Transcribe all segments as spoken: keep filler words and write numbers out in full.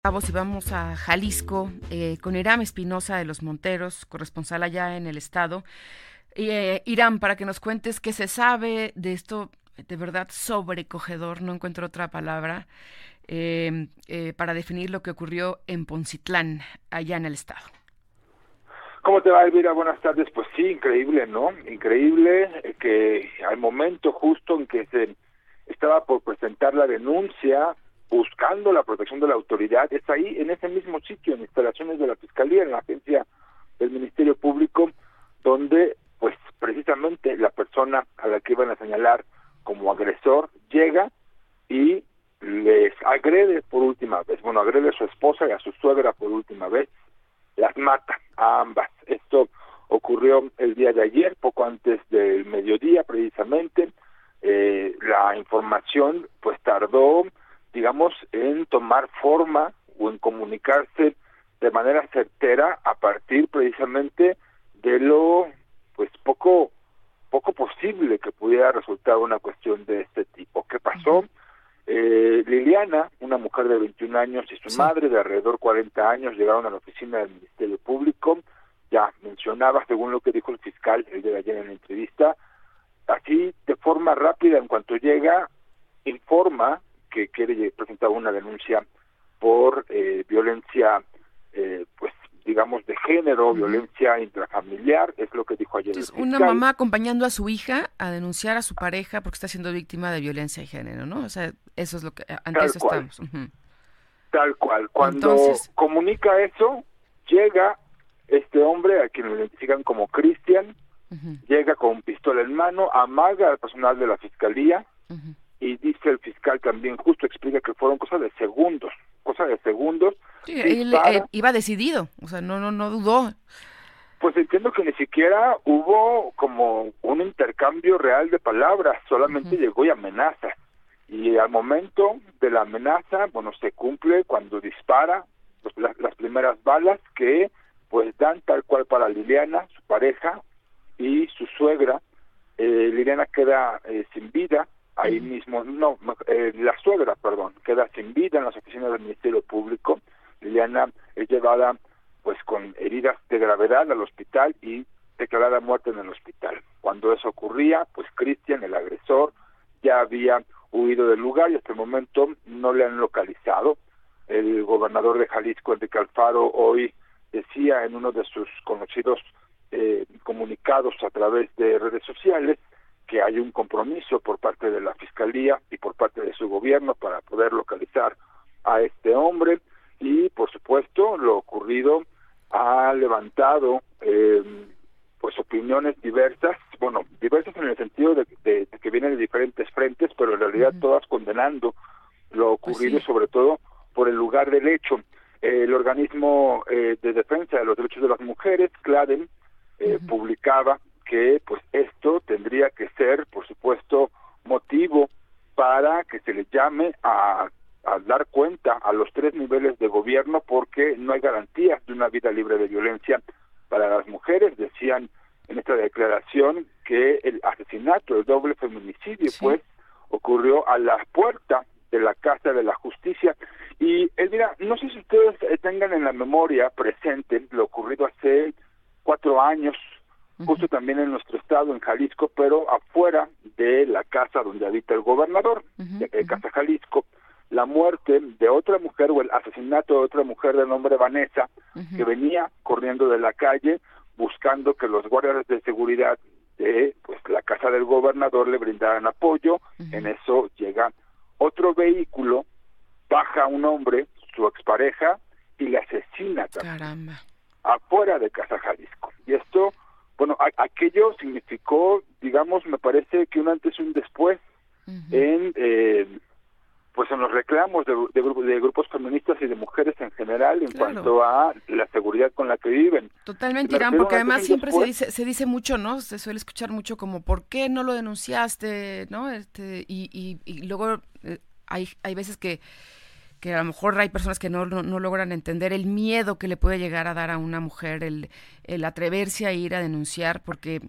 Y vamos a Jalisco eh, con Iram Espinosa de Los Monteros, corresponsal allá en el estado. Eh, Iram, para que nos cuentes qué se sabe de esto, de verdad sobrecogedor, no encuentro otra palabra, eh, eh, para definir lo que ocurrió en Poncitlán, allá en el estado. ¿Cómo te va, Elvira? Buenas tardes. Pues sí, increíble, ¿no? Increíble que al momento justo en que se estaba por presentar la denuncia, buscando la protección de la autoridad, es ahí, en ese mismo sitio, en instalaciones de la Fiscalía, en la agencia del Ministerio Público, donde, pues, precisamente la persona a la que iban a señalar como agresor llega y les agrede por última vez. Bueno, agrede a su esposa y a su suegra por última vez, las mata a ambas. Esto ocurrió el día de ayer, poco antes del mediodía, precisamente. Eh, la información, pues, tardó, digamos, en tomar forma o en comunicarse de manera certera a partir precisamente de lo, pues, poco poco posible que pudiera resultar una cuestión de este tipo. ¿Qué pasó? Eh, Liliana, una mujer de veintiún años, y su sí. madre de alrededor cuarenta años llegaron a la oficina del Ministerio Público. Ya mencionaba, según lo que dijo el fiscal el día de ayer en la entrevista, así de forma rápida, en cuanto llega, informa que quiere presentar una denuncia por eh, violencia, eh, pues digamos de género, uh-huh. violencia intrafamiliar, es lo que dijo ayer Entonces, el fiscal. Una mamá acompañando a su hija a denunciar a su pareja porque está siendo víctima de violencia de género, ¿no? O sea, eso es lo que, ante eso estamos. Uh-huh. Tal cual. Cuando Entonces, comunica eso, llega este hombre, a quien lo identifican como Cristian, uh-huh. llega con pistola en mano, amaga al personal de la Fiscalía, uh-huh. y dice el fiscal también, justo explica que fueron cosas de segundos, cosas de segundos. Sí, él, él iba decidido, o sea, no no no dudó. Pues entiendo que ni siquiera hubo como un intercambio real de palabras, solamente uh-huh. llegó y amenaza. Y al momento de la amenaza, bueno, se cumple cuando dispara pues, las, las primeras balas que pues dan tal cual para Liliana, su pareja, y su suegra. Eh, Liliana queda eh, sin vida, ahí uh-huh. mismo, no, eh, la suegra, perdón, queda sin vida en las oficinas del Ministerio Público. Liliana es llevada pues con heridas de gravedad al hospital y declarada muerta en el hospital. Cuando eso ocurría, pues Cristian, el agresor, ya había huido del lugar y hasta el momento no le han localizado. El gobernador de Jalisco, Enrique Alfaro, hoy decía en uno de sus conocidos eh, comunicados a través de redes sociales que hay un compromiso por parte de la Fiscalía y por parte de su gobierno para poder localizar a este hombre. Y, por supuesto, lo ocurrido ha levantado eh, pues opiniones diversas, bueno, diversas en el sentido de, de, de que vienen de diferentes frentes, pero en realidad uh-huh. todas condenando lo ocurrido, pues sí. sobre todo por el lugar del hecho. Eh, el organismo eh, de defensa de los derechos de las mujeres, CLADEM, eh, uh-huh. publicaba que pues esto tendría que ser, por supuesto, motivo para que se le llame a a dar cuenta a los tres niveles de gobierno porque no hay garantías de una vida libre de violencia para las mujeres. Decían en esta declaración que el asesinato, el doble feminicidio, sí. pues, ocurrió a la puerta de la Casa de la Justicia. Y, Elvira, no sé si ustedes tengan en la memoria presente lo ocurrido hace cuatro años, uh-huh. justo también en nuestro estado, en Jalisco, pero afuera de la casa donde habita el gobernador, uh-huh. de, de Casa Jalisco, la muerte de otra mujer o el asesinato de otra mujer de nombre Vanessa, uh-huh. que venía corriendo de la calle buscando que los guardias de seguridad de pues la casa del gobernador le brindaran apoyo. Uh-huh. En eso llega otro vehículo, baja un hombre, su expareja, y le asesina también. Caramba. Afuera de Casa Jalisco. Y esto, bueno, a- aquello significó, digamos, me parece que un antes y un después uh-huh. en... Eh, pues en los reclamos de, de, de grupos feministas y de mujeres en general en claro. cuanto a la seguridad con la que viven. Totalmente, Irán, porque además siempre se dice se dice mucho, ¿no? Se suele escuchar mucho como ¿por qué no lo denunciaste? ¿No? Este y y, y luego eh, hay hay veces que que a lo mejor hay personas que no, no no logran entender el miedo que le puede llegar a dar a una mujer el el atreverse a ir a denunciar porque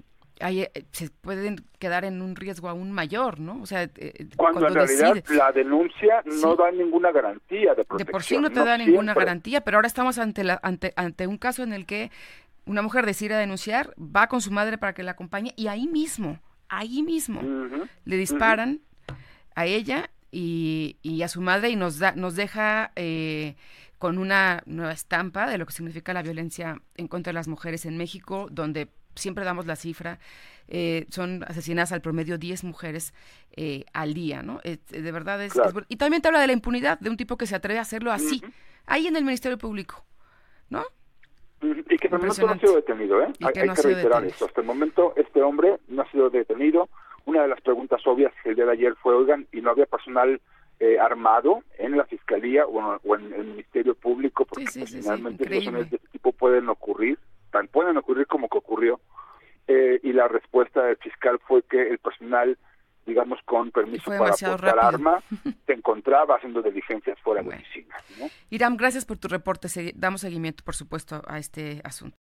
hay, se pueden quedar en un riesgo aún mayor, ¿no? O sea, eh, cuando, cuando en realidad decide, la denuncia no sí. da ninguna garantía de protección. De por sí no te no da siempre. ninguna garantía, pero ahora estamos ante, la, ante, ante un caso en el que una mujer decide denunciar, va con su madre para que la acompañe y ahí mismo, ahí mismo, uh-huh. le disparan uh-huh. a ella y, y a su madre y nos, da, nos deja... Eh, con una nueva estampa de lo que significa la violencia en contra de las mujeres en México, donde siempre damos la cifra, eh, son asesinadas al promedio diez mujeres eh, al día, ¿no? Eh, de verdad es, claro. es... Y también te habla de la impunidad de un tipo que se atreve a hacerlo así, uh-huh. ahí en el Ministerio Público, ¿no? Uh-huh. Y que hasta el momento no ha sido detenido, ¿eh? Hay que, no hay que reiterar detenido. Eso. Hasta el momento este hombre no ha sido detenido. Una de las preguntas obvias que el día de ayer fue, oigan, y no había personal... Eh, armado en la Fiscalía o, o en el Ministerio Público, porque sí, sí, pues, sí, finalmente sí, situaciones de este tipo pueden ocurrir, tan pueden ocurrir como que ocurrió, eh, y la respuesta del fiscal fue que el personal, digamos, con permiso para portar rápido. arma, se encontraba haciendo diligencias fuera bueno. de oficina, ¿no? Hiram, gracias por tu reporte, damos seguimiento, por supuesto, a este asunto.